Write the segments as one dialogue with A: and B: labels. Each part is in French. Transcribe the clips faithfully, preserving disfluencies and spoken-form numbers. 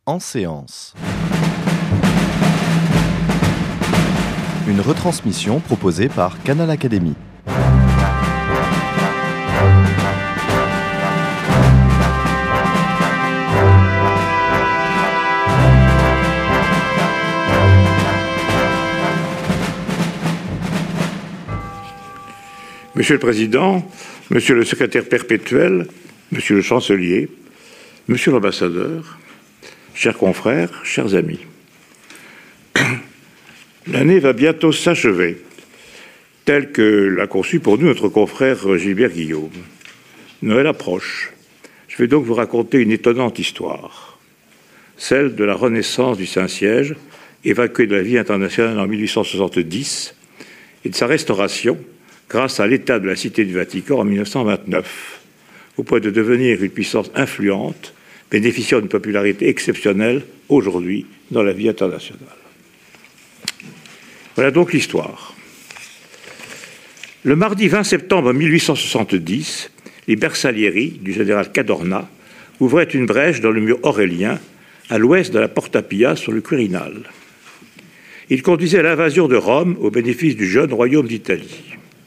A: En séance. Une retransmission proposée par Canal Académie.
B: Monsieur le Président, Monsieur le Secrétaire perpétuel, Monsieur le Chancelier, Monsieur l'Ambassadeur, chers confrères, chers amis, l'année va bientôt s'achever, telle que l'a conçue pour nous notre confrère Gilbert Guillaume. Noël approche. Je vais donc vous raconter une étonnante histoire, celle de la renaissance du Saint-Siège, évacué de la vie internationale en mille huit cent soixante-dix, et de sa restauration grâce à l'état de la Cité du Vatican en mille neuf cent vingt-neuf, au point de devenir une puissance influente, bénéficiant d'une popularité exceptionnelle aujourd'hui dans la vie internationale. Voilà donc l'histoire. Le mardi vingt septembre mille huit cent soixante-dix, les bersaglieri du général Cadorna ouvraient une brèche dans le mur aurélien, à l'ouest de la Porta Pia sur le Quirinal. Ils conduisaient à l'invasion de Rome au bénéfice du jeune royaume d'Italie.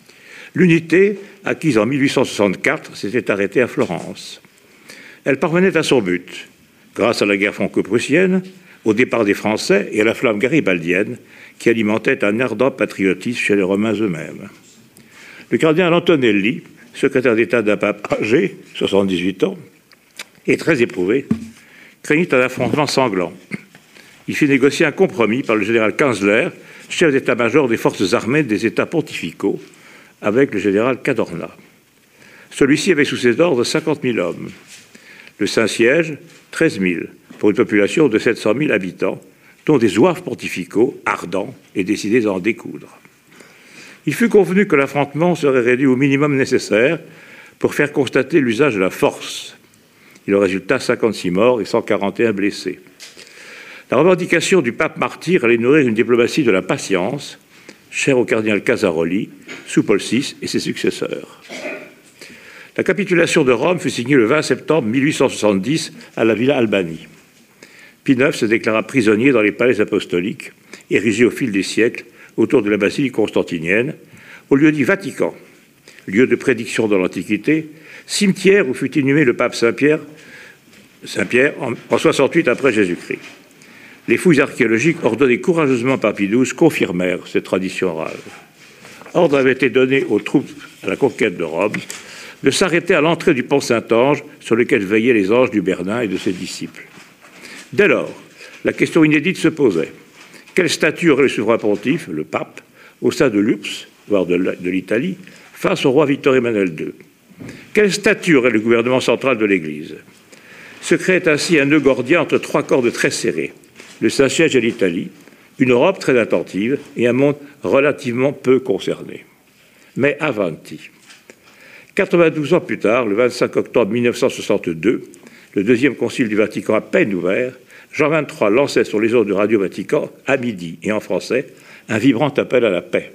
B: L'unité, acquise en mille huit cent soixante-quatre, s'était arrêtée à Florence. Elle parvenait à son but, grâce à la guerre franco-prussienne, au départ des Français et à la flamme garibaldienne qui alimentait un ardent patriotisme chez les Romains eux-mêmes. Le cardinal Antonelli, secrétaire d'État d'un pape âgé, soixante-dix-huit ans, et très éprouvé, craignit un affrontement sanglant. Il fit négocier un compromis par le général Kanzler, chef d'état-major des forces armées des États pontificaux, avec le général Cadorna. Celui-ci avait sous ses ordres cinquante mille hommes. Le Saint-Siège, treize mille, pour une population de sept cent mille habitants, dont des zouaves pontificaux ardents et décidés à en découdre. Il fut convenu que l'affrontement serait réduit au minimum nécessaire pour faire constater l'usage de la force. Il en résulta cinquante-six morts et cent quarante et un blessés. La revendication du pape martyr allait nourrir une diplomatie de la patience, chère au cardinal Casaroli, sous Paul six et ses successeurs. La capitulation de Rome fut signée le vingt septembre mille huit cent soixante-dix à la Villa Albani. Pie neuf se déclara prisonnier dans les palais apostoliques, érigés au fil des siècles autour de la basilique constantinienne, au lieu dit Vatican, lieu de prédiction dans l'Antiquité, cimetière où fut inhumé le pape Saint-Pierre, Saint-Pierre en, en soixante-huit après Jésus-Christ. Les fouilles archéologiques ordonnées courageusement par Pie douze confirmèrent cette tradition orale. Ordre avait été donné aux troupes à la conquête de Rome de s'arrêter à l'entrée du pont Saint-Ange sur lequel veillaient les anges du Bernin et de ses disciples. Dès lors, la question inédite se posait. Quel statut aurait le souverain pontife, le pape, au sein de l'U R S S, voire de l'Italie, face au roi Victor Emmanuel deux? Quel statut aurait le gouvernement central de l'Église? Se créait ainsi un nœud gordien entre trois cordes très serrées, le Saint-Siège et l'Italie, une Europe très attentive et un monde relativement peu concerné. Mais avanti. quatre-vingt-douze ans plus tard, le vingt-cinq octobre mille neuf cent soixante-deux, le deuxième concile du Vatican à peine ouvert, Jean vingt-trois lançait sur les ondes de Radio Vatican, à midi et en français, un vibrant appel à la paix.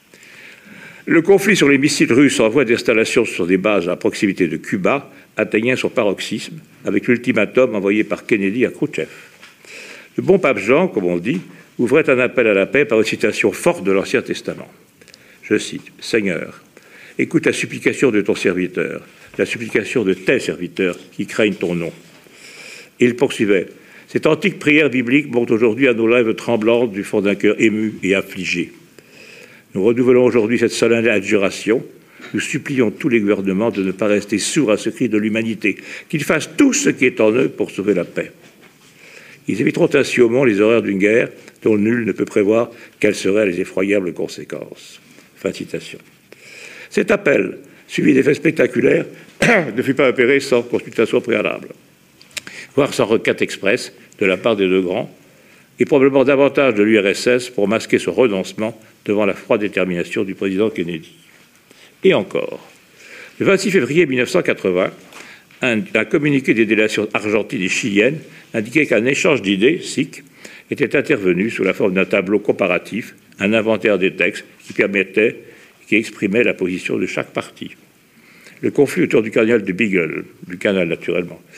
B: Le conflit sur les missiles russes en voie d'installation sur des bases à proximité de Cuba atteignait son paroxysme avec l'ultimatum envoyé par Kennedy à Khrouchtchev. Le bon pape Jean, comme on dit, ouvrait un appel à la paix par une citation forte de l'Ancien Testament. Je cite, « Seigneur, écoute la supplication de ton serviteur, la supplication de tes serviteurs qui craignent ton nom. » Et il poursuivait, « Cette antique prière biblique monte aujourd'hui à nos lèvres tremblantes du fond d'un cœur ému et affligé. Nous renouvelons aujourd'hui cette solennelle adjuration. Nous supplions tous les gouvernements de ne pas rester sourds à ce cri de l'humanité, qu'ils fassent tout ce qui est en eux pour sauver la paix. Ils éviteront ainsi au monde les horreurs d'une guerre dont nul ne peut prévoir quelles seraient les effroyables conséquences. » Fin de citation. Cet appel, suivi d'effets spectaculaires, ne fut pas opéré sans consultation préalable, voire sans requête expresse de la part des deux grands, et probablement davantage de l'U R S S pour masquer son renoncement devant la froide détermination du président Kennedy. Et encore, le vingt-six février mille neuf cent quatre-vingts, un, un communiqué des délégations argentines et chiliennes indiquait qu'un échange d'idées, S I C, était intervenu sous la forme d'un tableau comparatif, un inventaire des textes qui permettait, qui exprimait la position de chaque parti. Le conflit autour du cardinal de Beagle, du canal naturellement,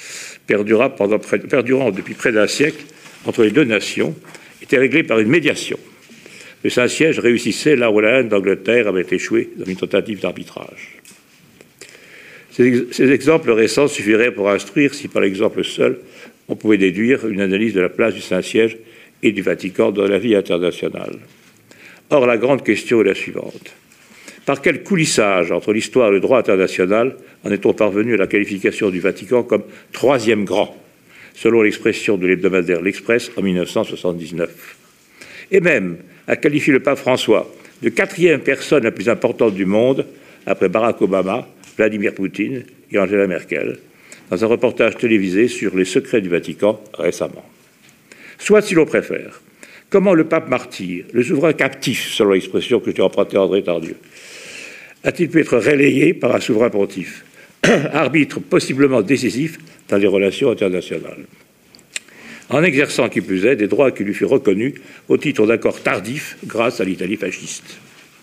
B: perdura pendant près, perdurant depuis près d'un siècle entre les deux nations, était réglé par une médiation. Le Saint-Siège réussissait là où la reine d'Angleterre avait échoué dans une tentative d'arbitrage. Ces, ces exemples récents suffiraient pour instruire si, par l'exemple seul, on pouvait déduire une analyse de la place du Saint-Siège et du Vatican dans la vie internationale. Or, la grande question est la suivante. Par quel coulissage entre l'histoire et le droit international en est-on parvenu à la qualification du Vatican comme troisième grand, selon l'expression de l'hebdomadaire L'Express en mille neuf cent soixante-dix-neuf, et même à qualifier le pape François de quatrième personne la plus importante du monde, après Barack Obama, Vladimir Poutine et Angela Merkel, dans un reportage télévisé sur les secrets du Vatican récemment. Soit, si l'on préfère, comment le pape martyr, le souverain captif, selon l'expression que j'ai empruntée à André Tardieu, a-t-il pu être relayé par un souverain pontife, arbitre possiblement décisif dans les relations internationales, en exerçant, qui plus est, des droits qui lui furent reconnus au titre d'accords tardifs grâce à l'Italie fasciste.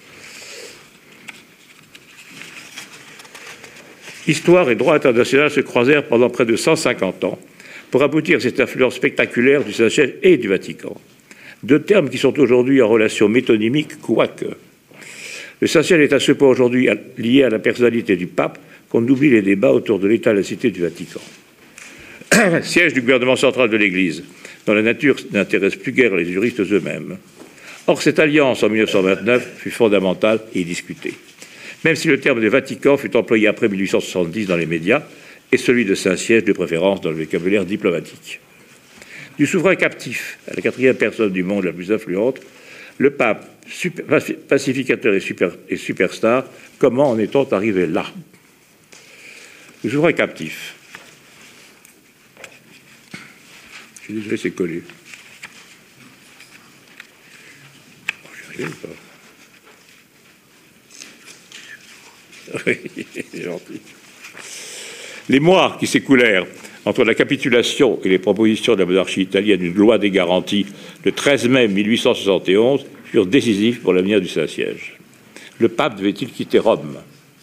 B: Histoire et droit international se croisèrent pendant près de cent cinquante ans pour aboutir à cette influence spectaculaire du Saint-Siège et du Vatican. Deux termes qui sont aujourd'hui en relation métonymique, quoique. Le Saint-Siège est à ce point aujourd'hui lié à la personnalité du pape qu'on oublie les débats autour de l'état et la cité du Vatican. Siège du gouvernement central de l'Église, dont la nature n'intéresse plus guère les juristes eux-mêmes. Or, cette alliance en mille neuf cent vingt-neuf fut fondamentale et discutée. Même si le terme de Vatican fut employé après mille huit cent soixante-dix dans les médias, et celui de Saint-Siège de préférence dans le vocabulaire diplomatique. Du souverain captif à la quatrième personne du monde la plus influente, le pape, super, pacificateur et, super, et superstar, comment en est-on arrivé là? Le souverain captif. Je suis désolé, c'est collé. Oh, j'y arrive pas. Oui, c'est gentil. Les mois qui s'écoulèrent entre la capitulation et les propositions de la monarchie italienne d'une loi des garanties le treize mai mille huit cent soixante et onze furent décisifs pour l'avenir du Saint-Siège. Le pape devait-il quitter Rome?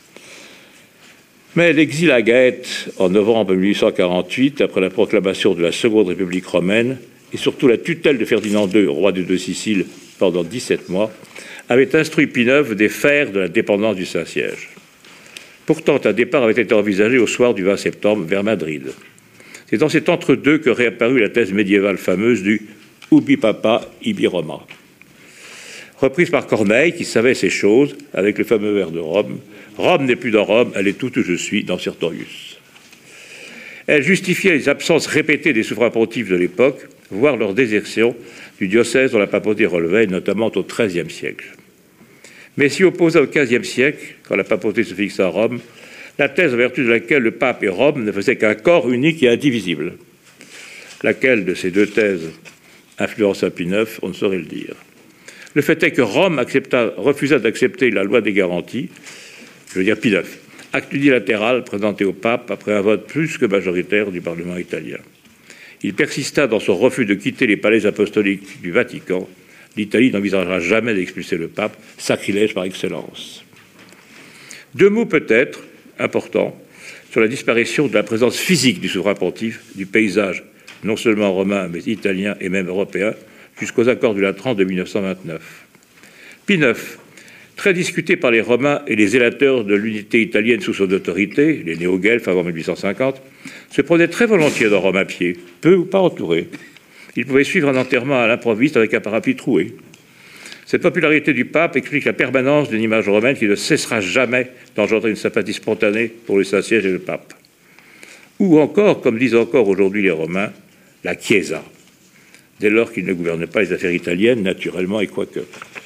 B: Mais l'exil à Gaète en novembre mille huit cent quarante-huit, après la proclamation de la Seconde République romaine et surtout la tutelle de Ferdinand deux, roi des deux Siciles, pendant dix-sept mois, avait instruit Pie neuf des fers de la dépendance du Saint-Siège. Pourtant, un départ avait été envisagé au soir du vingt septembre vers Madrid. C'est dans cet entre-deux que réapparut la thèse médiévale fameuse du « ubi papa, ibi Roma », reprise par Corneille, qui savait ces choses, avec le fameux vers de Rome « Rome n'est plus dans Rome, elle est toute où je suis, dans Sertorius ». Elle justifiait les absences répétées des souverains pontifes de l'époque, voire leur désertion du diocèse dont la papauté relevait, notamment au treizième siècle. Mais s'y opposa au quinzième siècle, quand la papauté se fixa à Rome, la thèse en vertu de laquelle le pape et Rome ne faisaient qu'un corps unique et indivisible. Laquelle de ces deux thèses influença Pie neuf, on ne saurait le dire. Le fait est que Rome accepta, refusa d'accepter la loi des garanties, je veux dire Pie neuf, acte unilatéral présenté au pape après un vote plus que majoritaire du Parlement italien. Il persista dans son refus de quitter les palais apostoliques du Vatican. L'Italie n'envisagera jamais d'expulser le pape, sacrilège par excellence. Deux mots peut-être importants sur la disparition de la présence physique du souverain pontife du paysage, non seulement romain, mais italien et même européen, jusqu'aux accords du Latran de mille neuf cent vingt-neuf. Pie neuf, très discuté par les Romains et les zélateurs de l'unité italienne sous son autorité, les néo-guelfes avant mille huit cent cinquante, se prenait très volontiers dans Rome à pied, peu ou pas entouré. Il pouvait suivre un enterrement à l'improviste avec un parapluie troué. Cette popularité du pape explique la permanence d'une image romaine qui ne cessera jamais d'engendrer une sympathie spontanée pour le Saint-Siège et le pape. Ou encore, comme disent encore aujourd'hui les Romains, la Chiesa, dès lors qu'il ne gouverne pas les affaires italiennes, naturellement et quoique.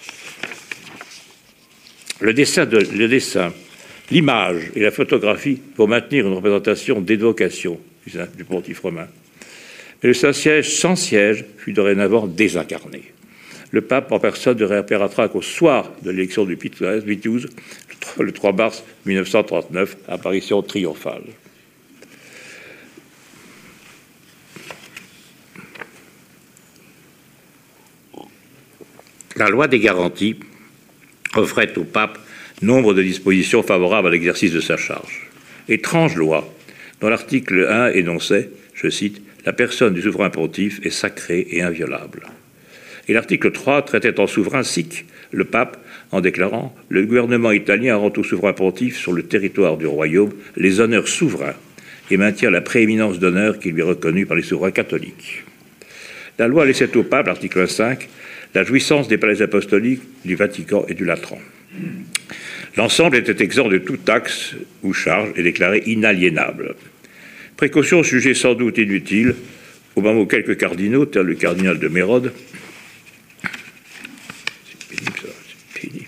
B: Le dessin, de, le dessin, l'image et la photographie pour maintenir une représentation d'évocation du, du pontife romain. Mais le Saint-Siège sans siège fut dorénavant désincarné. Le pape en personne ne réapparaîtra qu'au soir de l'élection du Pie douze, le trois mars mille neuf cent trente-neuf, apparition triomphale. La loi des garanties offrait au pape nombre de dispositions favorables à l'exercice de sa charge. Étrange loi, dont l'article un énonçait, je cite, « La personne du souverain pontife est sacrée et inviolable ». Et l'article trois traitait en souverain sikh le pape en déclarant « Le gouvernement italien rend au souverain pontife sur le territoire du royaume les honneurs souverains et maintient la prééminence d'honneur qui lui est reconnue par les souverains catholiques ». La loi laissait au pape, l'article cinq, la jouissance des palais apostoliques, du Vatican et du Latran. L'ensemble était exempt de toute taxe ou charge et déclaré inaliénable. Précaution jugée sans doute inutile au moment où quelques cardinaux, tel le cardinal de Mérode, c'est pénible ça, c'est pénible.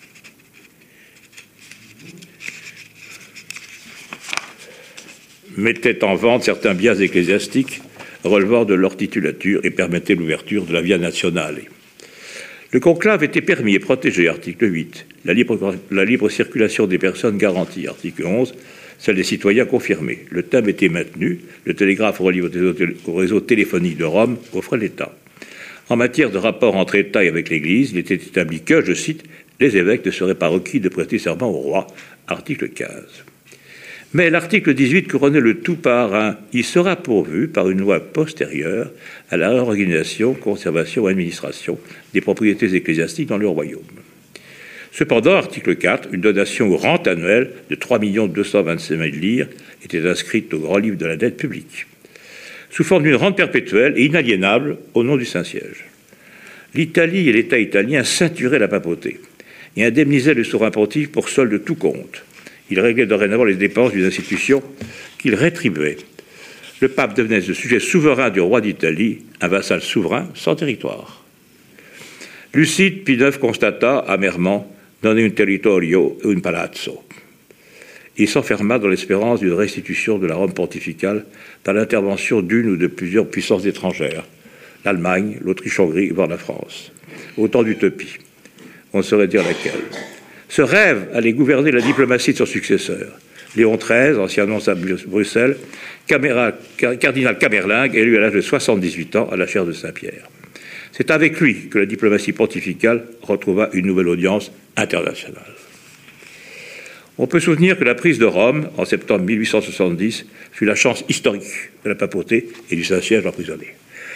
B: Mettaient en vente certains biens ecclésiastiques relevant de leur titulature et permettaient l'ouverture de la via nationale. Le conclave était permis et protégé, article huit. La libre, la libre circulation des personnes garantie, article onze. Celle des citoyens confirmée. Le thème était maintenu. Le télégraphe relié au réseau téléphonique de Rome offrait l'État. En matière de rapport entre État et avec l'Église, il était établi que, je cite, « les évêques ne seraient pas requis de prêter serment au roi », article quinze. Mais l'article dix-huit couronnait le tout par un « il sera pourvu par une loi postérieure à la réorganisation, conservation et administration des propriétés ecclésiastiques dans le royaume ». Cependant, article quatre, une donation aux rentes annuelles de trois millions deux cent vingt-cinq mille lire était inscrite au grand livre de la dette publique, sous forme d'une rente perpétuelle et inaliénable au nom du Saint-Siège. L'Italie et l'État italien ceinturaient la papauté et indemnisaient le souverain pontife pour solde de tout compte. Il réglait dorénavant les dépenses d'une institution qu'il rétribuait. Le pape devenait le sujet souverain du roi d'Italie, un vassal souverain sans territoire. Lucide, Pie neuf constata amèrement « non un territorio un palazzo ». Il s'enferma dans l'espérance d'une restitution de la Rome pontificale par l'intervention d'une ou de plusieurs puissances étrangères, l'Allemagne, l'Autriche-Hongrie, voire la France. Autant d'utopies. On ne saurait dire laquelle. Ce rêve allait gouverner la diplomatie de son successeur. Léon treize, ancien nonce à Bruxelles, Caméra, cardinal Camerlingue, élu à l'âge de soixante-dix-huit ans à la chaire de Saint-Pierre. C'est avec lui que la diplomatie pontificale retrouva une nouvelle audience internationale. On peut souvenir que la prise de Rome, en septembre mille huit cent soixante-dix, fut la chance historique de la papauté et du Saint-Siège emprisonné.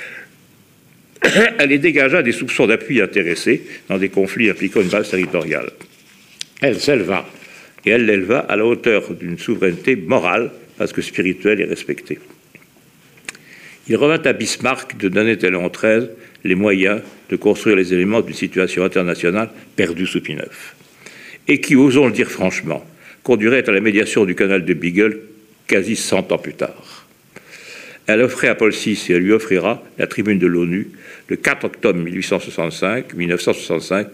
B: Elle y dégagea des soupçons d'appui intéressés dans des conflits impliquant une base territoriale. Elle s'éleva, et elle l'éleva à la hauteur d'une souveraineté morale, parce que spirituelle et respectée. Il revint à Bismarck de donner à Léon treize les moyens de construire les éléments d'une situation internationale perdue sous Pie neuf, et qui, osons le dire franchement, conduirait à la médiation du canal de Beagle quasi cent ans plus tard. Elle offrait à Paul six et elle lui offrira la tribune de l'ONU le quatre octobre mille huit cent soixante-cinq, mille neuf cent soixante-cinq,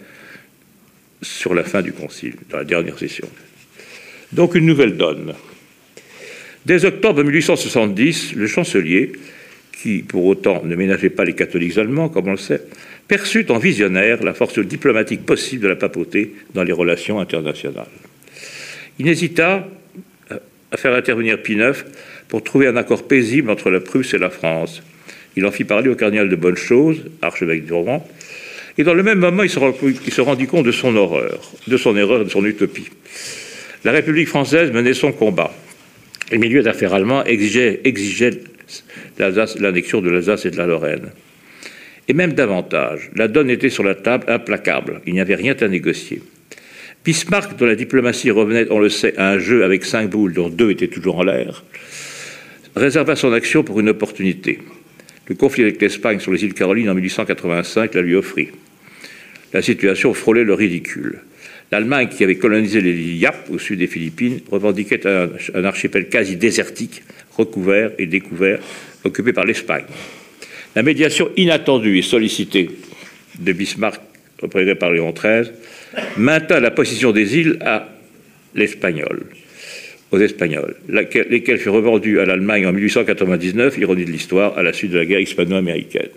B: sur la fin du concile, dans la dernière session. Donc une nouvelle donne. Dès octobre mille huit cent soixante-dix, le chancelier, qui pour autant ne ménageait pas les catholiques allemands, comme on le sait, perçut en visionnaire la force diplomatique possible de la papauté dans les relations internationales. Il hésita à faire intervenir Pie neuf pour trouver un accord paisible entre la Prusse et la France. Il en fit parler au cardinal de Bonne-Chose, archevêque de Rouen, et dans le même moment, il se, il se rendit compte de son horreur, de son erreur, de son utopie. La République française menait son combat. Les milieux d'affaires allemands exigeaient, exigeaient l'annexion de l'Alsace et de la Lorraine. Et même davantage, la donne était sur la table implacable. Il n'y avait rien à négocier. Bismarck, dont la diplomatie revenait, on le sait, à un jeu avec cinq boules, dont deux étaient toujours en l'air, réserva son action pour une opportunité. Le conflit avec l'Espagne sur les îles Carolines en mille huit cent quatre-vingt-cinq la lui offrit. La situation frôlait le ridicule. L'Allemagne, qui avait colonisé les îles Yap au sud des Philippines, revendiquait un, un archipel quasi désertique, recouvert et découvert, occupé par l'Espagne. La médiation inattendue et sollicitée de Bismarck, représenté par Léon treize, maintint la possession des îles à l'Espagnol, aux Espagnols, laquelle, lesquels furent revendus à l'Allemagne en mille huit cent quatre-vingt-dix-neuf, ironie de l'histoire, à la suite de la guerre hispano-américaine.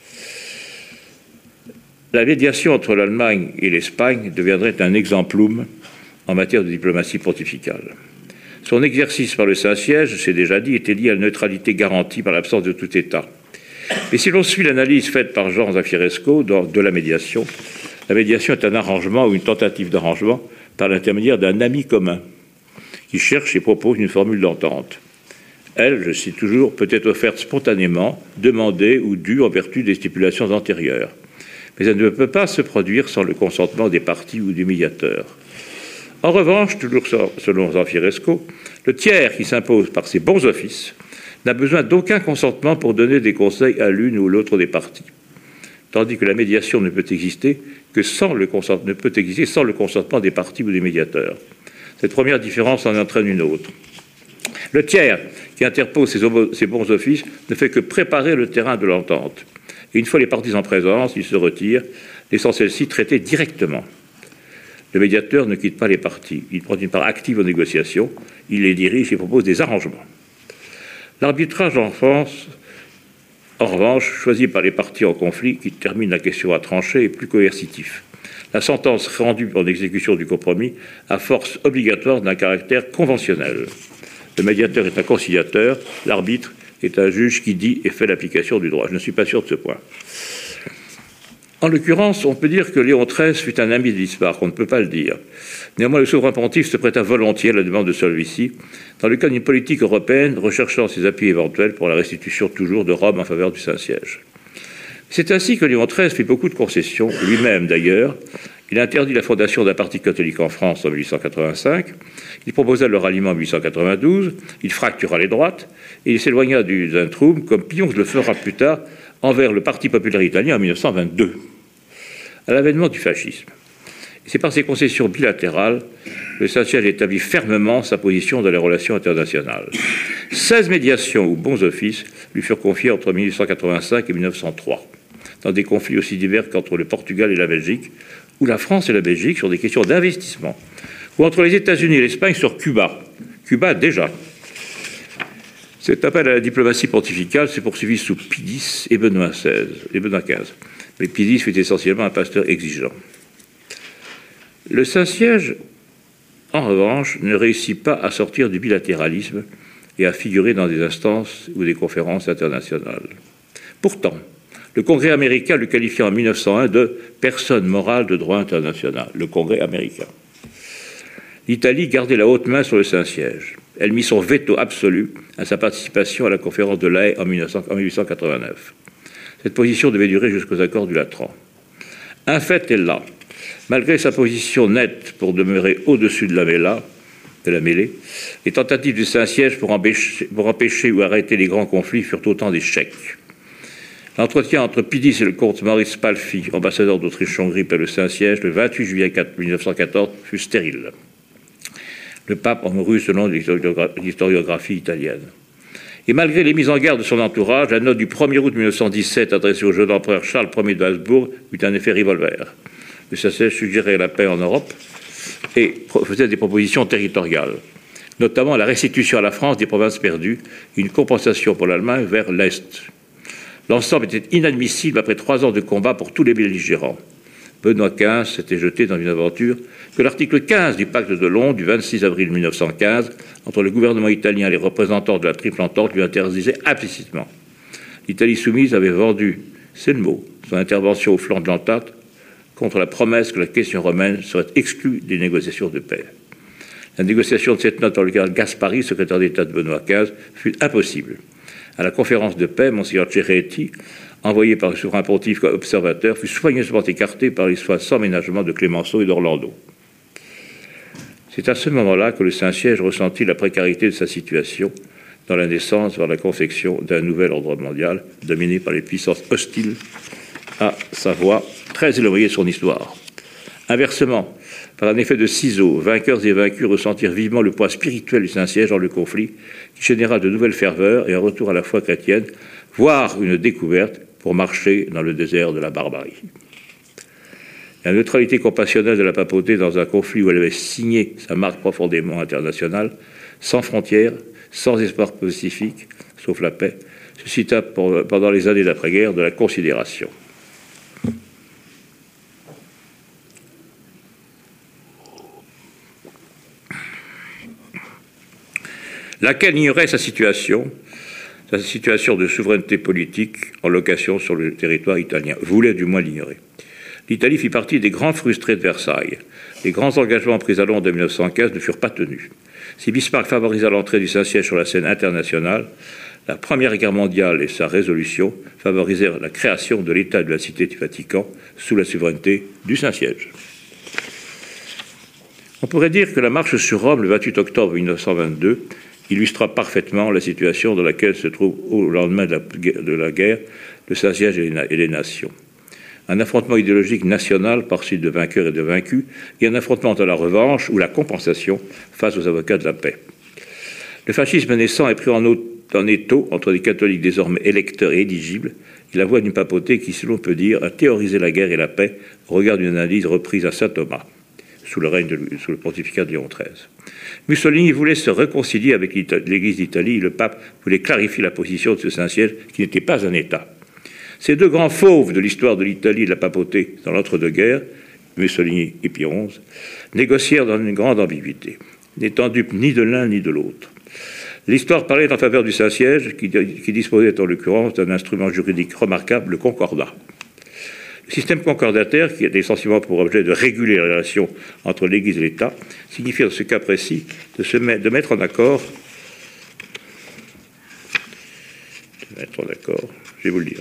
B: La médiation entre l'Allemagne et l'Espagne deviendrait un exemplum en matière de diplomatie pontificale. Son exercice par le Saint-Siège, c'est déjà dit, était lié à la neutralité garantie par l'absence de tout État. Mais si l'on suit l'analyse faite par Jean Zafiresco de la médiation, la médiation est un arrangement ou une tentative d'arrangement par l'intermédiaire d'un ami commun qui cherche et propose une formule d'entente. elle, je cite toujours, peut être offerte spontanément, demandée ou due en vertu des stipulations antérieures. Mais elle ne peut pas se produire sans le consentement des parties ou du médiateur. En revanche, toujours selon Zanfieresco, le tiers qui s'impose par ses bons offices n'a besoin d'aucun consentement pour donner des conseils à l'une ou l'autre des parties, tandis que la médiation ne peut exister que sans le consent, ne peut exister sans le consentement des parties ou des médiateurs. Cette première différence en entraîne une autre. Le tiers qui interpose ses, ses bons offices ne fait que préparer le terrain de l'entente. Et une fois les parties en présence, il se retire, laissant celles-ci traiter directement. Le médiateur ne quitte pas les parties. Il prend une part active aux négociations, il les dirige et propose des arrangements. L'arbitrage en France, en revanche, choisi par les parties en conflit, qui termine la question à trancher, est plus coercitif. La sentence rendue en exécution du compromis a force obligatoire d'un caractère conventionnel. Le médiateur est un conciliateur, l'arbitre est un juge qui dit et fait l'application du droit. Je ne suis pas sûr de ce point. En l'occurrence, on peut dire que Léon treize fut un ami de l'histoire, qu'on ne peut pas le dire. Néanmoins, le souverain pontife se prêta volontiers à la demande de celui-ci, dans le cadre d'une politique européenne recherchant ses appuis éventuels pour la restitution toujours de Rome en faveur du Saint-Siège. C'est ainsi que Léon treize fit beaucoup de concessions, lui-même d'ailleurs. Il interdit la fondation d'un parti catholique en France en mille huit cent quatre-vingt-cinq, il proposa le ralliement en mille huit cent quatre-vingt-douze, il fractura les droites, et il s'éloigna du Zentrum, comme Pionge le fera plus tard, envers le Parti populaire italien en mille neuf cent vingt-deux, à l'avènement du fascisme. Et c'est par ces concessions bilatérales que le Saint-Siège établit fermement sa position dans les relations internationales. seize médiations ou bons offices lui furent confiés entre mille huit cent quatre-vingt-cinq et mille neuf cent trois, dans des conflits aussi divers qu'entre le Portugal et la Belgique, ou la France et la Belgique sur des questions d'investissement, ou entre les États-Unis et l'Espagne sur Cuba. Cuba déjà. Cet appel à la diplomatie pontificale s'est poursuivi sous Pie dix et Benoît seize, et Benoît quinze. Mais Pie dix fut essentiellement un pasteur exigeant. Le Saint-Siège, en revanche, ne réussit pas à sortir du bilatéralisme et à figurer dans des instances ou des conférences internationales. Pourtant, le Congrès américain le qualifia en mille neuf cent un de « personne morale de droit international », le Congrès américain. L'Italie gardait la haute main sur le Saint-Siège. Elle mit son veto absolu à sa participation à la conférence de La Haye en mille huit cent quatre-vingt-neuf. Cette position devait durer jusqu'aux accords du Latran. Un fait est là. Malgré sa position nette pour demeurer au-dessus de la mêlée, de la mêlée, les tentatives du Saint-Siège pour empêcher, pour empêcher ou arrêter les grands conflits furent autant d'échecs. L'entretien entre Pie dix et le comte Maurice Palfy, ambassadeur d'Autriche-Hongrie par le Saint-Siège, le vingt-huit juillet mille neuf cent quatorze, fut stérile. Le pape en mourut selon l'historiographie italienne. Et malgré les mises en garde de son entourage, la note du premier août mille neuf cent dix-sept adressée au jeune empereur Charles Ier de Habsbourg eut un effet revolver. Le Saint-Siège suggérait la paix en Europe et faisait des propositions territoriales, notamment la restitution à la France des provinces perdues et une compensation pour l'Allemagne vers l'Est. L'ensemble était inadmissible après trois ans de combat pour tous les belligérants. Benoît quinze s'était jeté dans une aventure que l'article quinze du pacte de Londres du vingt-six avril mille neuf cent quinze entre le gouvernement italien et les représentants de la Triple Entente lui interdisait implicitement. L'Italie soumise avait vendu, c'est le mot, son intervention au flanc de l'entente contre la promesse que la question romaine serait exclue des négociations de paix. La négociation de cette note par le cardinal Gaspari, secrétaire d'État de Benoît quinze, fut impossible. À la conférence de paix, Monseigneur Ceretti, envoyé par le souverain pontife comme observateur, fut soigneusement écarté par les soins sans ménagement de Clémenceau et d'Orlando. C'est à ce moment-là que le Saint-Siège ressentit la précarité de sa situation dans la naissance vers la confection d'un nouvel ordre mondial dominé par les puissances hostiles à sa voix, très éloignées de son histoire. Inversement, par un effet de ciseaux, vainqueurs et vaincus ressentirent vivement le poids spirituel du Saint-Siège dans le conflit, qui généra de nouvelles ferveurs et un retour à la foi chrétienne, voire une découverte pour marcher dans le désert de la barbarie. La neutralité compassionnelle de la papauté dans un conflit où elle avait signé sa marque profondément internationale, sans frontières, sans espoir pacifique, sauf la paix, suscita pour, pendant les années d'après-guerre de la considération. Laquelle ignorait sa situation, sa situation de souveraineté politique en location sur le territoire italien, voulait du moins l'ignorer. l'Italie fit partie des grands frustrés de Versailles. Les grands engagements pris à Londres en mille neuf cent quinze ne furent pas tenus. Si Bismarck favorisa l'entrée du Saint-Siège sur la scène internationale, la Première Guerre mondiale et sa résolution favorisèrent la création de l'État de la Cité du Vatican sous la souveraineté du Saint-Siège. On pourrait dire que la marche sur Rome le vingt-huit octobre mille neuf cent vingt-deux illustra parfaitement la situation dans laquelle se trouve au lendemain de la, de la guerre le Saint-Siège et, et les nations. Un affrontement idéologique national par suite de vainqueurs et de vaincus, et un affrontement à la revanche ou la compensation face aux avocats de la paix. Le fascisme naissant est pris en, en étau entre des catholiques désormais électeurs et éligibles, et la voix d'une papauté qui, si l'on peut dire, a théorisé la guerre et la paix au regard d'une analyse reprise à saint Thomas, sous le règne de, sous le pontificat de Léon treize. Mussolini voulait se réconcilier avec l'Église d'Italie, et le pape voulait clarifier la position de ce Saint-Siège qui n'était pas un État. Ces deux grands fauves de l'histoire de l'Italie et de la papauté dans l'entre-deux-guerres, Mussolini et Pie onze, négocièrent dans une grande ambiguïté, n'étant dupes ni de l'un ni de l'autre. L'histoire parlait en faveur du Saint-Siège, qui, qui disposait en l'occurrence d'un instrument juridique remarquable, le concordat. Le système concordataire, qui avait essentiellement pour objet de réguler les relations entre l'Église et l'État, signifiait dans ce cas précis de, se met, de mettre en accord, de mettre en accord, je vais vous le dire,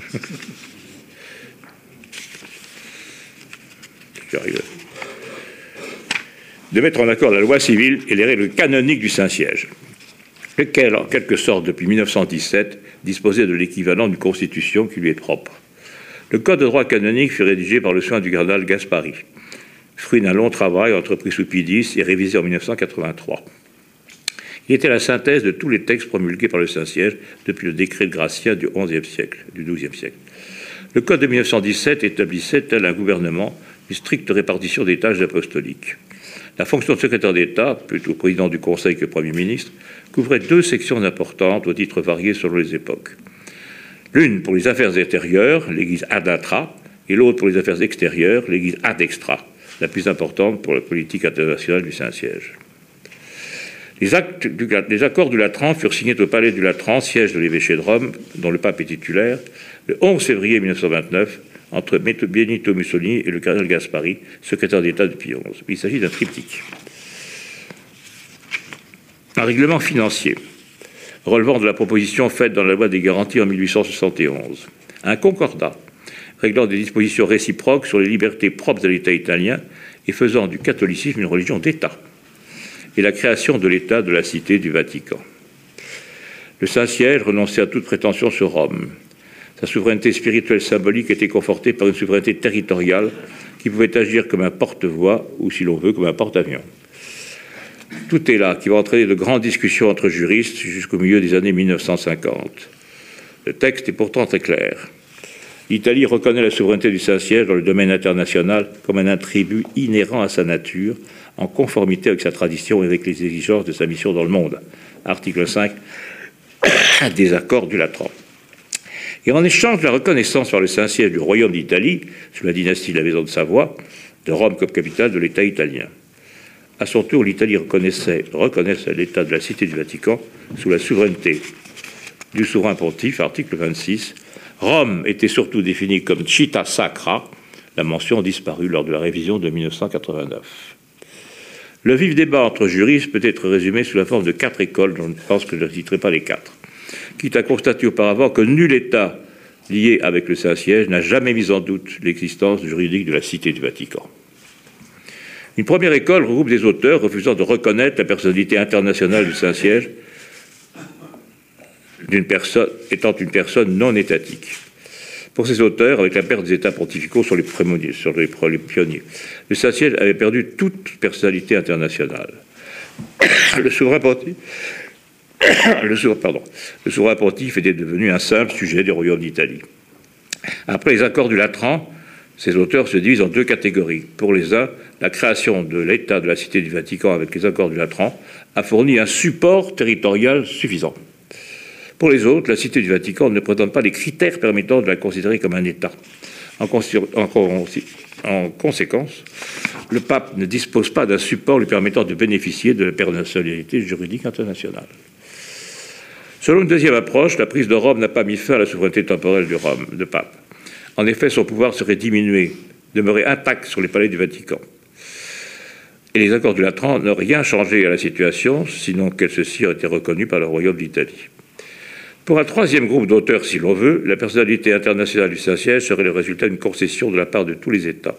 B: de mettre en accord la loi civile et les règles canoniques du Saint-Siège, lequel, en quelque sorte, depuis mille neuf cent dix-sept, disposait de l'équivalent d'une constitution qui lui est propre. Le Code de droit canonique fut rédigé par le soin du cardinal Gaspari, fruit d'un long travail entrepris sous Pie dix et révisé en mille neuf cent quatre-vingt-trois. Il était la synthèse de tous les textes promulgués par le Saint-Siège depuis le décret de Gratien du onzième siècle, du douzième siècle. Le Code de mille neuf cent dix-sept établissait, tel un gouvernement, une stricte répartition des tâches apostoliques. La fonction de secrétaire d'État, plutôt président du Conseil que Premier ministre, couvrait deux sections importantes aux titres variés selon les époques. L'une pour les affaires intérieures, l'église ad intra, et l'autre pour les affaires extérieures, l'église ad extra, la plus importante pour la politique internationale du Saint-Siège. Les, actes du, les accords du Latran furent signés au palais du Latran, siège de l'évêché de Rome, dont le pape est titulaire, le onze février mille neuf cent vingt-neuf, entre Benito Mussolini et le cardinal Gaspari, secrétaire d'État de Pie onze. Il s'agit d'un triptyque. Un règlement financier, relevant de la proposition faite dans la loi des garanties en mille huit cent soixante et onze. Un concordat, réglant des dispositions réciproques sur les libertés propres à l'État italien et faisant du catholicisme une religion d'État, et la création de l'État de la Cité du Vatican. Le Saint-Siège renonçait à toute prétention sur Rome. Sa souveraineté spirituelle symbolique était confortée par une souveraineté territoriale qui pouvait agir comme un porte-voix ou, si l'on veut, comme un porte-avions. Tout est là, qui va entraîner de grandes discussions entre juristes jusqu'au milieu des années mille neuf cent cinquante. Le texte est pourtant très clair. L'Italie reconnaît la souveraineté du Saint-Siège dans le domaine international comme un attribut inhérent à sa nature, en conformité avec sa tradition et avec les exigences de sa mission dans le monde. Article cinq des accords du Latran. Et en échange de la reconnaissance par le Saint-Siège du Royaume d'Italie, sous la dynastie de la Maison de Savoie, de Rome comme capitale de l'État italien. À son tour, l'Italie reconnaissait, reconnaissait l'État de la Cité du Vatican sous la souveraineté du souverain pontife, article vingt-six. Rome était surtout définie comme Città Sacra, la mention disparue lors de la révision de mille neuf cent quatre-vingt-neuf. Le vif débat entre juristes peut être résumé sous la forme de quatre écoles, dont je pense que je ne citerai pas les quatre, quitte à constater auparavant que nul État lié avec le Saint-Siège n'a jamais mis en doute l'existence juridique de la Cité du Vatican. Une première école regroupe des auteurs refusant de reconnaître la personnalité internationale du Saint-Siège d'une personne, étant une personne non étatique. Pour ces auteurs, avec la perte des États pontificaux sur les, prémoniers, sur les, les pionniers, le Saint-Siège avait perdu toute personnalité internationale. Le souverain pontife, le souverain, pardon, le souverain pontife était devenu un simple sujet des royaumes d'Italie. Après les accords du Latran, ces auteurs se divisent en deux catégories. Pour les uns, la création de l'État de la Cité du Vatican avec les accords du Latran a fourni un support territorial suffisant. Pour les autres, la Cité du Vatican ne présente pas les critères permettant de la considérer comme un État. En, en, en conséquence, le pape ne dispose pas d'un support lui permettant de bénéficier de la personnalité juridique internationale. Selon une deuxième approche, la prise de Rome n'a pas mis fin à la souveraineté temporelle du Rome, de pape. En effet, son pouvoir serait diminué demeurait intacte sur les palais du Vatican. Et les accords du Latran n'ont rien changé à la situation, sinon que ceux-ci ont été reconnus par le Royaume d'Italie. Pour un troisième groupe d'auteurs, si l'on veut, la personnalité internationale du Saint-Siège serait le résultat d'une concession de la part de tous les États.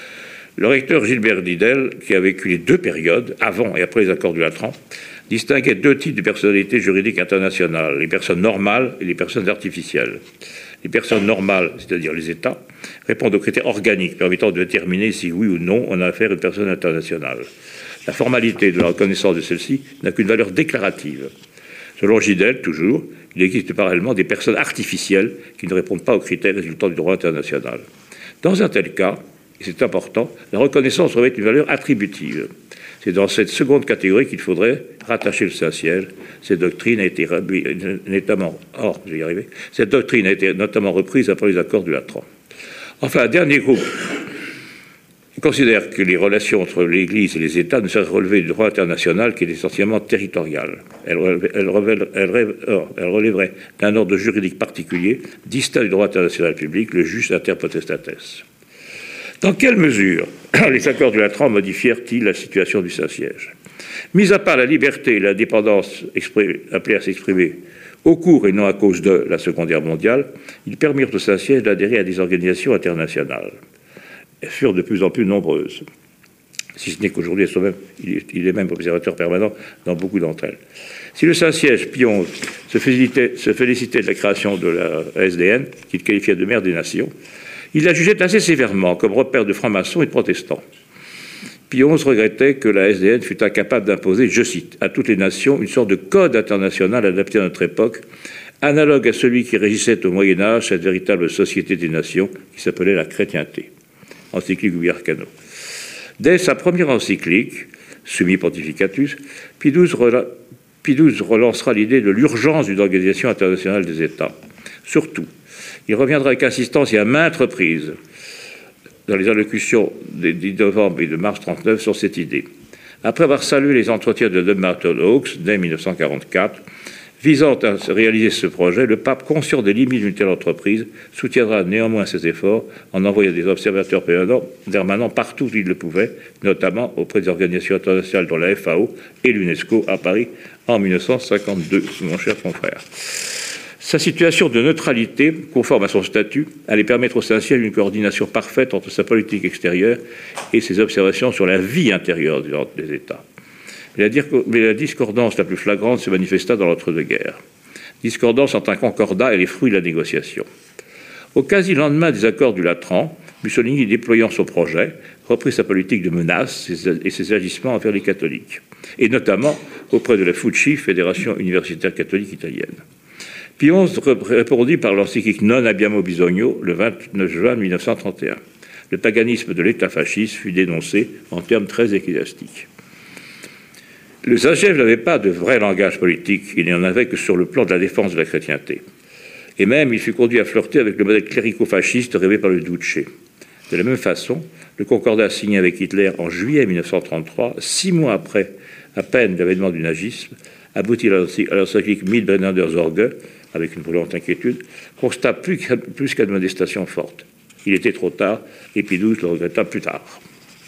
B: Le recteur Gilbert Didel, qui a vécu les deux périodes, avant et après les accords du Latran, distinguait deux types de personnalités juridiques internationales, les personnes normales et les personnes artificielles. Les personnes normales, c'est-à-dire les États, répondent aux critères organiques permettant de déterminer si oui ou non on a affaire à une personne internationale. La formalité de la reconnaissance de celle-ci n'a qu'une valeur déclarative. Selon Gidel, toujours, il existe parallèlement des personnes artificielles qui ne répondent pas aux critères résultant du droit international. Dans un tel cas, et c'est important, la reconnaissance revêt une valeur attributive. C'est dans cette seconde catégorie qu'il faudrait rattacher le Saint-Siège. Cette doctrine a été notamment, oh, je vais y arriver. Cette doctrine a été notamment reprise après les accords du Latran. Enfin, un dernier groupe considère que les relations entre l'Église et les États ne seraient relevées du droit international qui est essentiellement territorial. Elles, elles, elles, elles, elles relèveraient d'un ordre juridique particulier, distinct du droit international public, le jus inter potestates. Dans quelle mesure les accords du Latran modifièrent-ils la situation du Saint-Siège? Mis à part la liberté et l'indépendance appelée à s'exprimer au cours et non à cause de la Seconde Guerre mondiale, ils permirent au Saint-Siège d'adhérer à des organisations internationales. Elles furent de plus en plus nombreuses, si ce n'est qu'aujourd'hui, il est même observateur permanent dans beaucoup d'entre elles. Si le Saint-Siège, Pie onze, se félicitait, se félicitait de la création de la S D N, qu'il qualifiait de mère des nations, il la jugeait assez sévèrement comme repère de francs-maçons et de protestants. Pie onze regrettait que la S D N fût incapable d'imposer, je cite, à toutes les nations une sorte de code international adapté à notre époque, analogue à celui qui régissait au Moyen-Âge cette véritable société des nations qui s'appelait la chrétienté. Encyclique Ubi Arcano. Dès sa première encyclique, Summi Pontificatus, Pie douze, rela... Pie douze relancera l'idée de l'urgence d'une organisation internationale des États. Surtout, il reviendra avec insistance et à maintes reprises dans les allocutions des dix novembre et de mars trente-neuf sur cette idée. Après avoir salué les entretiens de Dumbarton Oaks dès mille neuf cent quarante-quatre, visant à réaliser ce projet, le pape, conscient des limites d'une telle entreprise, soutiendra néanmoins ses efforts en envoyant des observateurs permanents partout où il le pouvait, notamment auprès des organisations internationales dont la F A O et l'UNESCO à Paris en mille neuf cent cinquante-deux, mon cher confrère. Sa situation de neutralité, conforme à son statut, allait permettre au Saint-Siège une coordination parfaite entre sa politique extérieure et ses observations sur la vie intérieure des États. Mais la discordance la plus flagrante se manifesta dans l'entre-deux-guerres. Discordance entre un concordat et les fruits de la négociation. Au quasi-lendemain des accords du Latran, Mussolini, déployant son projet, reprit sa politique de menaces et ses agissements envers les catholiques, et notamment auprès de la F U C I, Fédération universitaire catholique italienne. Pie onze répondit par l'encyclique Non abbiamo bisogno le vingt-neuf juin mille neuf cent trente et un. Le paganisme de l'État fasciste fut dénoncé en termes très ecclésiastiques. Le Saint-Siège n'avait pas de vrai langage politique, il n'y en avait que sur le plan de la défense de la chrétienté. Et même, il fut conduit à flirter avec le modèle clérico-fasciste rêvé par le Duce. De la même façon, le concordat signé avec Hitler en juillet mille neuf cent trente-trois, six mois après, à peine l'avènement du nazisme, aboutit à l'encyclique Mildbrenner Sorge, avec une brûlante inquiétude, constat plus qu'à modestation forte. Il était trop tard, et Pie douze le regretta plus tard.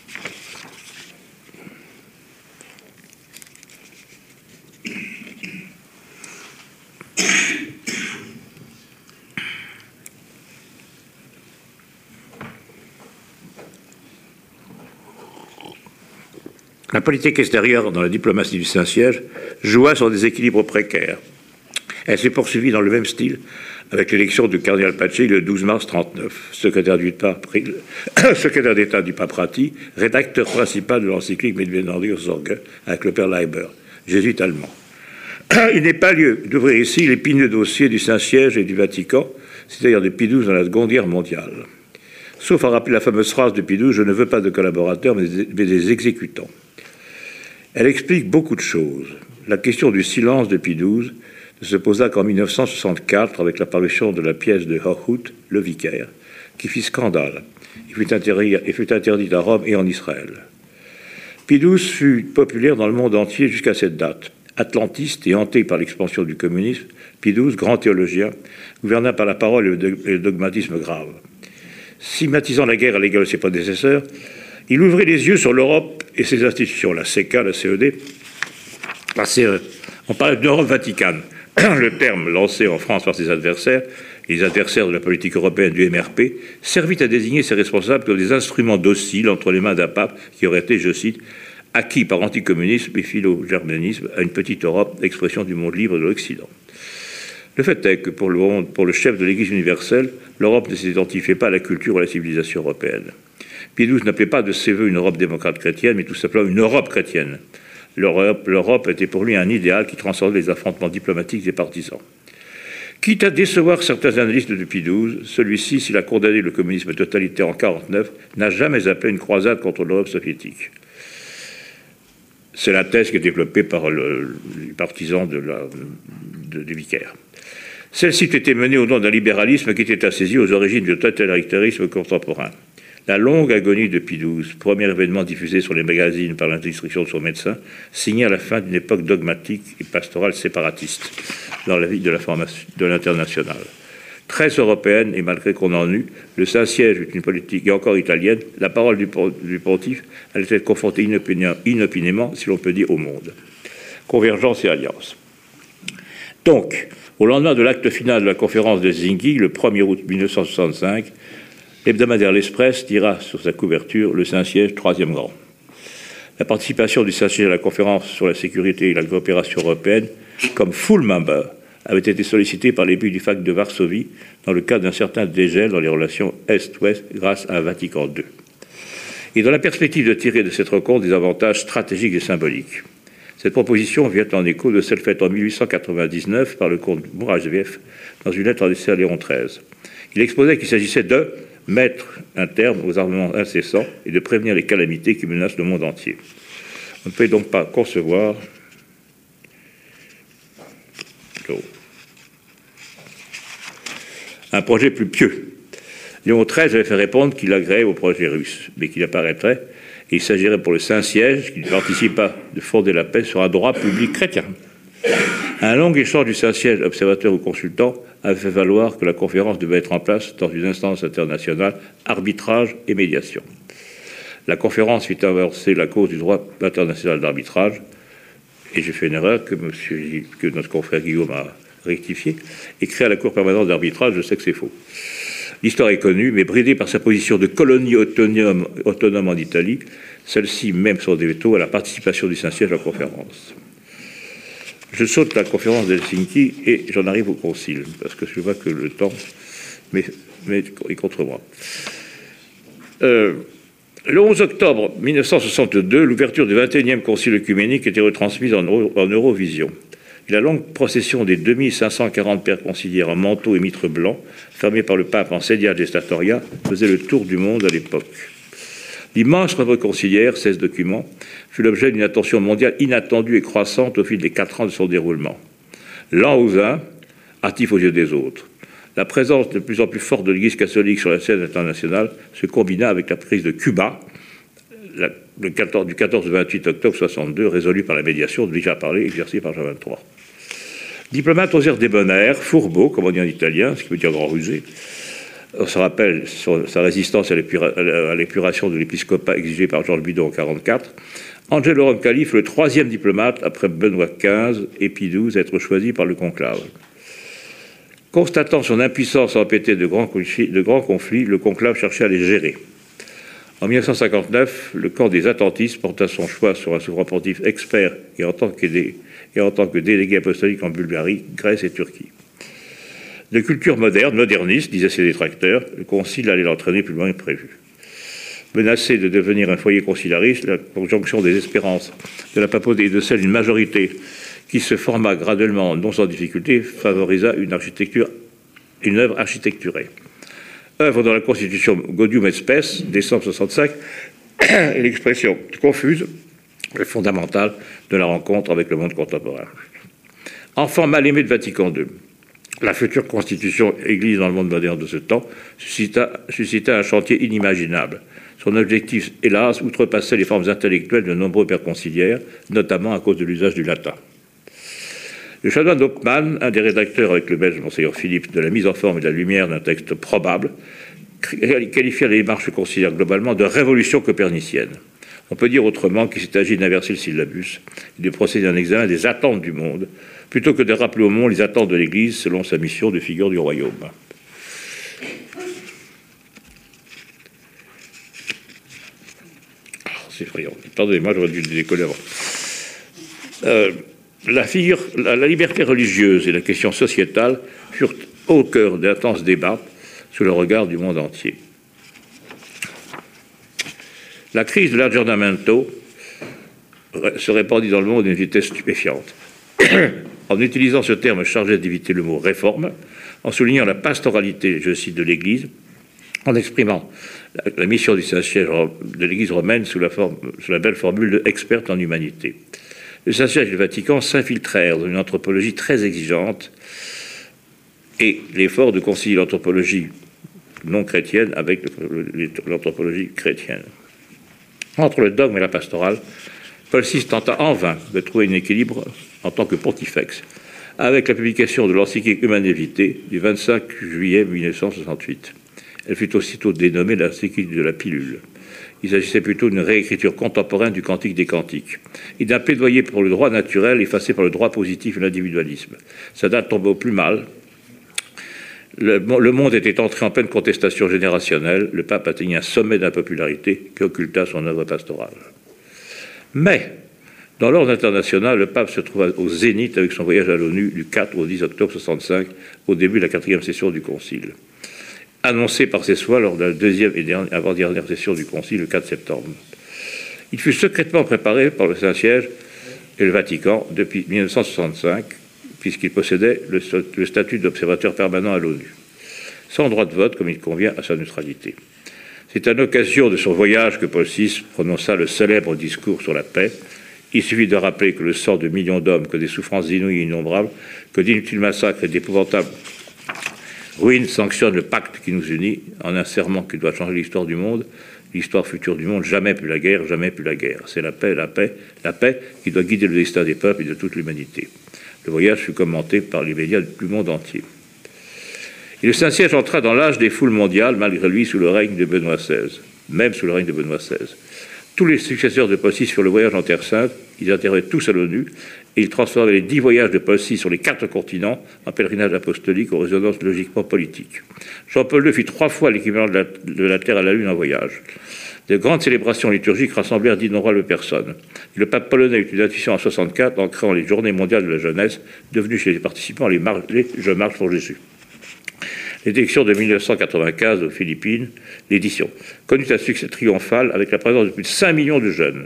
B: La politique extérieure dans la diplomatie du Saint-Siège joua sur des équilibres précaires. Elle s'est poursuivie dans le même style avec l'élection du cardinal Pacci le douze mars trente-neuf, secrétaire d'État du pape Ratti, rédacteur principal de l'encyclique Mildbrenner Sorge avec le père Leiber, jésuite allemand. Il n'est pas lieu d'ouvrir ici l'épineux dossier du Saint-Siège et du Vatican, c'est-à-dire de Pie douze dans la Seconde Guerre mondiale. Sauf à rappeler la fameuse phrase de Pie douze, je ne veux pas de collaborateurs, mais des exécutants. Elle explique beaucoup de choses. La question du silence de Pie douze ne se posa qu'en mille neuf cent soixante-quatre avec la parution de la pièce de Hochhuth, Le Vicaire, qui fit scandale et fut interdite fut interdit à Rome et en Israël. Pie douze fut populaire dans le monde entier jusqu'à cette date. Atlantiste et hanté par l'expansion du communisme, Pie douze, grand théologien, gouverna par la parole et le dogmatisme grave. stigmatisant la guerre à l'égal de ses prédécesseurs, il ouvrait les yeux sur l'Europe et ses institutions, la C E C A, la C E D, la C E. On parlait d'Europe Vaticane, le terme lancé en France par ses adversaires, et les adversaires de la politique européenne du M R P, servit à désigner ses responsables comme des instruments dociles entre les mains d'un pape qui aurait été, je cite, acquis par anticommunisme et philo-germanisme à une petite Europe, expression du monde libre de l'Occident. Le fait est que pour le, monde, pour le chef de l'Église universelle, l'Europe ne s'identifiait pas à la culture ou à la civilisation européenne. Pie douze n'appelait pas de ses voeux une Europe démocrate chrétienne, mais tout simplement une Europe chrétienne. L'Europe, l'Europe était pour lui un idéal qui transcendait les affrontements diplomatiques et partisans. Quitte à décevoir certains analystes de Pie douze, celui-ci, s'il a condamné le communisme totalitaire en mille neuf cent quarante-neuf, n'a jamais appelé une croisade contre l'Europe soviétique. C'est la thèse qui est développée par le, les partisans de la, de, du vicaire. Celle-ci était menée au nom d'un libéralisme qui était assaisi aux origines du totalitarisme contemporain. La longue agonie de Pie douze, premier événement diffusé sur les magazines par l'instruction de son médecin, signait à la fin d'une époque dogmatique et pastorale séparatiste dans la vie de la formation de l'international. Très européenne, et malgré qu'on en eût, le Saint-Siège est une politique, et encore italienne, la parole du, du pontife allait être confrontée inopinément, inopinément, si l'on peut dire, au monde. Convergence et alliance. Donc, au lendemain de l'acte final de la conférence de Helsinki, le premier août mille neuf cent soixante-cinq, l'hebdomadaire L'Express dira sur sa couverture « Le Saint-Siège, troisième grand ». La participation du Saint-Siège à la conférence sur la sécurité et la coopération européenne, comme full member, avait été sollicitée par les buts du Pacte de Varsovie dans le cadre d'un certain dégel dans les relations Est-Ouest grâce à Vatican deux. Et dans la perspective de tirer de cette rencontre des avantages stratégiques et symboliques. Cette proposition vient en écho de celle faite en mille huit cent quatre-vingt-dix-neuf par le comte Mourajev dans une lettre adressée à Léon treize. Il exposait qu'il s'agissait de mettre un terme aux armements incessants et de prévenir les calamités qui menacent le monde entier. On ne peut donc pas concevoir un projet plus pieux. Léon treize avait fait répondre qu'il agréait au projet russe, mais qu'il apparaîtrait, et il s'agirait pour le Saint-Siège, qui ne participe pas, de fonder la paix sur un droit public chrétien. Un long échange du Saint-Siège, observateur ou consultant, avait fait valoir que la conférence devait être en place dans une instance internationale, arbitrage et médiation. La conférence fit avancer la cause du droit international d'arbitrage, et j'ai fait une erreur que, monsieur, que notre confrère Guillaume a rectifiée, et créé à la Cour permanente d'arbitrage, je sais que c'est faux. L'histoire est connue, mais bridée par sa position de colonie autonome, autonome en Italie, celle-ci même sur des vétos à la participation du Saint-Siège à la conférence. Je saute la conférence d'Helsinki et j'en arrive au concile, parce que je vois que le temps est contre moi. Euh, le onze octobre mille neuf cent soixante-deux, l'ouverture du vingt et unième concile œcuménique était retransmise en, en Eurovision. Et la longue procession des deux mille cinq cent quarante pères conciliaires en manteau et mitre blanc, fermée par le pape en Sedia Gestatoria, faisait le tour du monde à l'époque. L'immense œuvre conciliaire, seize documents, fut l'objet d'une attention mondiale inattendue et croissante au fil des quatre ans de son déroulement. Lent aux uns, hâtif aux yeux des autres. La présence de plus en plus forte de l'Église catholique sur la scène internationale se combina avec la prise de Cuba, la, le quatorze, du quatorze au vingt-huit octobre soixante-deux, résolue par la médiation déjà parlé, exercée par Jean vingt-trois. Diplomate aux airs débonnaires, fourbeau, comme on dit en italien, ce qui veut dire grand rusé. On se rappelle sa résistance à l'épuration de l'épiscopat exigée par Georges Bidault en mille neuf cent quarante-quatre. Angelo Roncalli fut le troisième diplomate, après Benoît quinze et Pie douze, à être choisi par le conclave. Constatant son impuissance à empêcher de grands, de grands conflits, le conclave cherchait à les gérer. En mille neuf cent cinquante-neuf, le camp des attentistes porta son choix sur un souverain pontife expert et en tant que, dé, et en tant que délégué apostolique en Bulgarie, Grèce et Turquie. De culture moderne, moderniste, disaient ses détracteurs, le concile allait l'entraîner plus loin que prévu. Menacé de devenir un foyer conciliariste, la conjonction des espérances de la papauté et de celle d'une majorité qui se forma graduellement, non sans difficulté, favorisa une architecture, une œuvre architecturée. Œuvre dans la Constitution Gaudium et Spes, décembre soixante-cinq, et l'expression confuse et fondamentale de la rencontre avec le monde contemporain. Enfant mal aimé de Vatican deux, la future constitution Église dans le monde moderne de ce temps suscita, suscita un chantier inimaginable. Son objectif, hélas, outrepassait les formes intellectuelles de nombreux pères conciliaires, notamment à cause de l'usage du latin. Le chanoine Hopman, un des rédacteurs avec le belge Monseigneur Philippe de la mise en forme et de la lumière d'un texte probable, qualifia la démarche conciliaire globalement de révolution copernicienne. On peut dire autrement qu'il s'est agi d'inverser le syllabus et de procéder à un examen des attentes du monde, plutôt que de rappeler au monde les attentes de l'Église selon sa mission de figure du royaume. Oh, c'est effrayant. Pardonnez-moi, j'aurais dû le décoller avant. Euh, la, figure, la, la liberté religieuse et la question sociétale furent au cœur d'intenses débats sous le regard du monde entier. La crise de l'aggiornamento se répandit dans le monde à une vitesse stupéfiante. En utilisant ce terme chargé d'éviter le mot réforme, en soulignant la pastoralité, je cite, de l'Église, en exprimant la, la mission du Saint-Siège de l'Église romaine sous la, forme, sous la belle formule de experte en humanité. Le Saint-Siège et le Vatican s'infiltrèrent dans une anthropologie très exigeante et l'effort de concilier l'anthropologie non chrétienne avec l'anthropologie chrétienne. Entre le dogme et la pastorale, Paul six tenta en vain de trouver un équilibre en tant que pontifex, avec la publication de l'encyclique Humanae Vitae du vingt-cinq juillet mille neuf cent soixante-huit. Elle fut aussitôt dénommée l'encyclique de la pilule. Il s'agissait plutôt d'une réécriture contemporaine du Cantique des Cantiques et d'un plaidoyer pour le droit naturel effacé par le droit positif et l'individualisme. Sa date tombait au plus mal. Le, le monde était entré en pleine contestation générationnelle. Le pape atteignit un sommet d'impopularité qui occulta son œuvre pastorale. Mais, dans l'ordre international, le pape se trouva au zénith avec son voyage à l'ONU du quatre au dix octobre soixante-cinq, au début de la quatrième session du Concile, annoncé par ses soins lors de la deuxième et avant-dernière session du Concile le quatre septembre. Il fut secrètement préparé par le Saint-Siège et le Vatican depuis mille neuf cent soixante-cinq, puisqu'il possédait le, le statut d'observateur permanent à l'ONU, sans droit de vote comme il convient à sa neutralité. C'est à l'occasion de son voyage que Paul six prononça le célèbre discours sur la paix. Il suffit de rappeler que le sang de millions d'hommes, que des souffrances inouïes et innombrables, que d'inutiles massacres et d'épouvantables ruines sanctionnent le pacte qui nous unit en un serment qui doit changer l'histoire du monde, l'histoire future du monde, jamais plus la guerre, jamais plus la guerre. C'est la paix, la paix, la paix qui doit guider le destin des peuples et de toute l'humanité. Le voyage fut commenté par les médias du monde entier. Et le Saint-Siège entra dans l'âge des foules mondiales, malgré lui, sous le règne de Benoît seize, même sous le règne de Benoît seize. Tous les successeurs de Paul six furent le voyage en Terre Sainte, ils intervenaient tous à l'ONU, et ils transformaient les dix voyages de Paul six sur les quatre continents en pèlerinage apostolique aux résonances logiquement politiques. Jean-Paul deux fit trois fois l'équivalent de la, de la Terre à la Lune en voyage. De grandes célébrations liturgiques rassemblèrent d'innombrables personnes. Et le pape polonais eut une intuition en soixante-quatre en créant les Journées mondiales de la jeunesse, devenues chez les participants les, mar- les Je marche pour Jésus. L'élection de mille neuf cent quatre-vingt-quinze aux Philippines, l'édition, connut un succès triomphal avec la présence de plus de cinq millions de jeunes.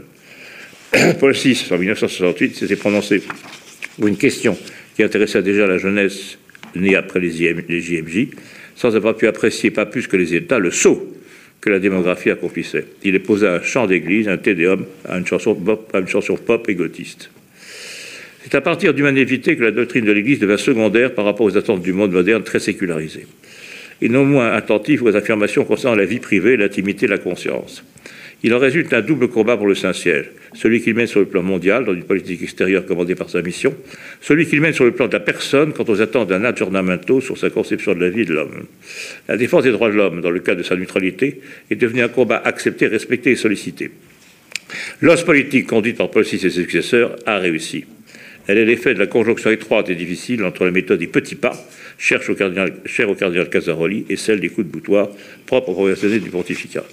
B: Paul six, en mille neuf cent soixante-huit, s'était prononcé pour une question qui intéressait déjà la jeunesse née après les J M J, sans avoir pu apprécier, pas plus que les États, le saut que la démographie accomplissait. Il posa un chant d'église, un tédéum, à une chanson pop, à une chanson pop égotiste. C'est à partir d'Humanae Vitae que la doctrine de l'Église devint secondaire par rapport aux attentes du monde moderne très sécularisé, et non moins attentif aux affirmations concernant la vie privée, l'intimité, la conscience. Il en résulte un double combat pour le Saint-Siège, celui qu'il mène sur le plan mondial, dans une politique extérieure commandée par sa mission, celui qu'il mène sur le plan de la personne quant aux attentes d'un aggiornamento sur sa conception de la vie et de l'homme. La défense des droits de l'homme, dans le cadre de sa neutralité, est devenue un combat accepté, respecté et sollicité. L'os politique conduite par Paul six et ses successeurs a réussi. Elle est l'effet de la conjonction étroite et difficile entre la méthode des petits pas, chère au cardinal, chère au cardinal Casaroli, et celle des coups de boutoir, propre aux professionnels du pontificat.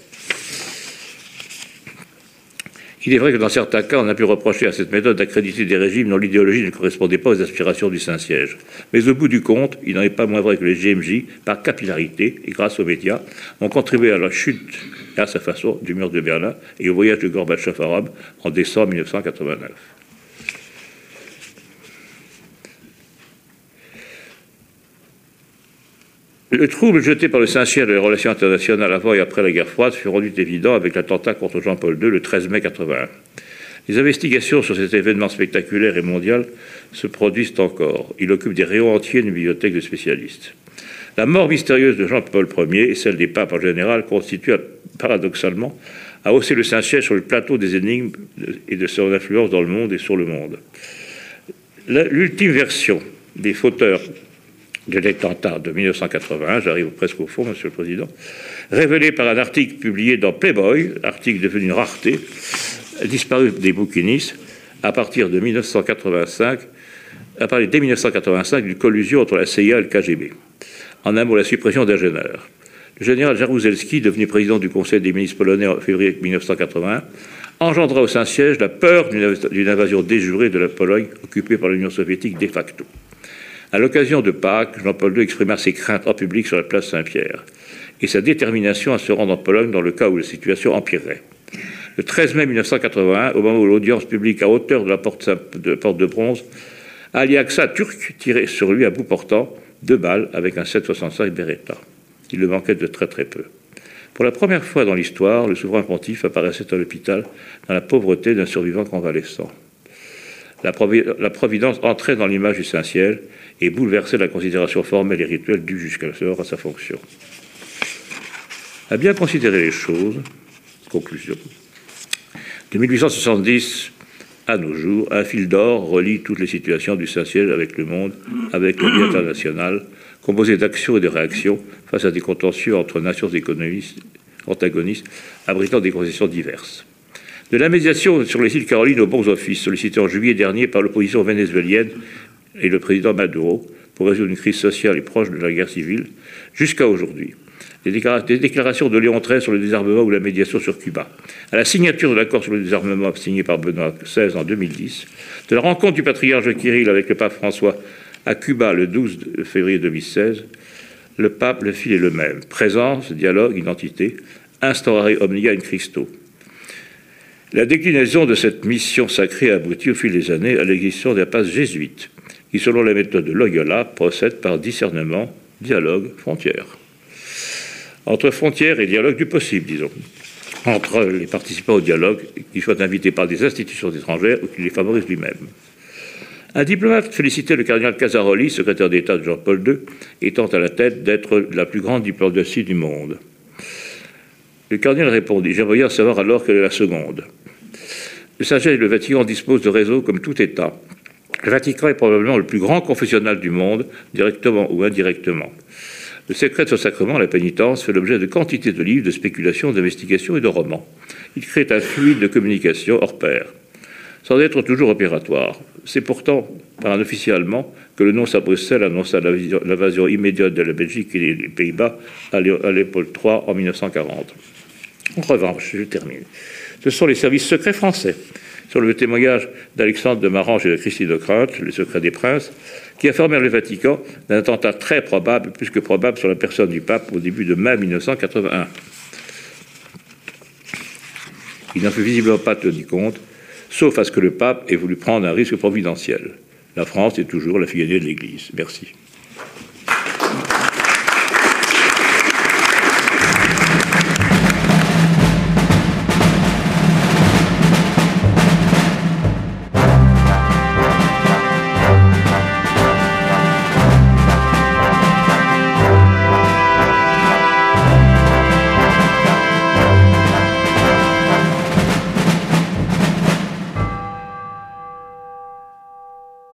B: Il est vrai que dans certains cas, on a pu reprocher à cette méthode d'accréditer des régimes dont l'idéologie ne correspondait pas aux aspirations du Saint-Siège. Mais au bout du compte, il n'en est pas moins vrai que les J M J, par capillarité et grâce aux médias, ont contribué à la chute, à sa façon, du mur de Berlin et au voyage de Gorbatchev à Rome en décembre mille neuf cent quatre-vingt-neuf. Le trouble jeté par le Saint-Siège dans les relations internationales avant et après la guerre froide fut rendu évident avec l'attentat contre Jean-Paul deux le treize mai quatre-vingt-un. Les investigations sur cet événement spectaculaire et mondial se produisent encore. Il occupe des rayons entiers d'une bibliothèque de spécialistes. La mort mystérieuse de Jean-Paul Ier et celle des papes en général constituent paradoxalement à hausser le Saint-Siège sur le plateau des énigmes et de son influence dans le monde et sur le monde. L'ultime version des fauteurs de l'attentat de mille neuf cent quatre-vingt-un, j'arrive presque au fond, Monsieur le Président, révélé par un article publié dans Playboy, article devenu une rareté, disparu des bouquinistes à partir de mille neuf cent quatre-vingt-cinq, à partir dès mille neuf cent quatre-vingt-cinq d'une collusion entre la C I A et le K G B. En un mot, la suppression d'Agener. Le général Jaruzelski, devenu président du Conseil des ministres polonais en février mille neuf cent quatre-vingt-un, engendra au Saint-Siège la peur d'une invasion déjurée de la Pologne occupée par l'Union soviétique de facto. À l'occasion de Pâques, Jean-Paul deux exprima ses craintes en public sur la place Saint-Pierre et sa détermination à se rendre en Pologne dans le cas où la situation empirerait. Le treize mai mille neuf cent quatre-vingt-un, au moment où l'audience publique à hauteur de la porte de, porte de bronze, Ali Aksa turc tirait sur lui à bout portant deux balles avec un sept soixante-cinq Beretta. Il le manquait de très très peu. Pour la première fois dans l'histoire, le souverain pontife apparaissait à l'hôpital dans la pauvreté d'un survivant convalescent. La, provi la Providence entrait dans l'image du Saint-Ciel et bouleversait la considération formelle et rituelle due jusqu'alors à sa fonction. À bien considérer les choses, conclusion. De mille huit cent soixante-dix à nos jours, un fil d'or relie toutes les situations du Saint-Ciel avec le monde, avec le lien international, composé d'actions et de réactions face à des contentieux entre nations économistes, antagonistes, abritant des concessions diverses. De la médiation sur les îles Carolines aux bons offices, sollicitée en juillet dernier par l'opposition vénézuélienne et le président Maduro pour résoudre une crise sociale et proche de la guerre civile, jusqu'à aujourd'hui. Des, des déclarations de Léon treize sur le désarmement ou la médiation sur Cuba, à la signature de l'accord sur le désarmement signé par Benoît seize en deux mille dix, de la rencontre du patriarche Kirill avec le pape François à Cuba le douze février deux mille seize, le pape, le fil est le même. Présence, dialogue, identité, instaurare omnia in Christo. La déclinaison de cette mission sacrée a abouti au fil des années à l'existence d'un passe jésuite, qui, selon la méthode de Loyola, procède par discernement, dialogue, frontière. Entre frontières et dialogue du possible, disons. Entre les participants au dialogue, qu'ils soient invités par des institutions étrangères ou qu'ils les favorisent lui-même. Un diplomate félicitait le cardinal Casaroli, secrétaire d'État de Jean-Paul deux, étant à la tête d'être la plus grande diplomatie du monde. Le cardinal répondit « J'aimerais bien savoir alors quelle est la seconde ». Le Saint-Siège et le Vatican disposent de réseaux comme tout État. Le Vatican est probablement le plus grand confessionnal du monde, directement ou indirectement. Le secret de ce sacrement, la pénitence, fait l'objet de quantités de livres, de spéculations, d'investigations et de romans. Il crée un fluide de communication hors pair, sans être toujours opératoire. C'est pourtant par un officier allemand que le nonce à Bruxelles annonça l'invasion immédiate de la Belgique et des Pays-Bas à Léopold trois en mille neuf cent quarante. En revanche, je termine. Ce sont les services secrets français, sur le témoignage d'Alexandre de Marange et de Christine de Crainte, le secret des princes, qui informèrent le Vatican d'un attentat très probable, plus que probable, sur la personne du pape au début de mai mille neuf cent quatre-vingt-un. Il n'en fut visiblement pas tenu compte, sauf à ce que le pape ait voulu prendre un risque providentiel. La France est toujours la fille aînée de l'Église. Merci.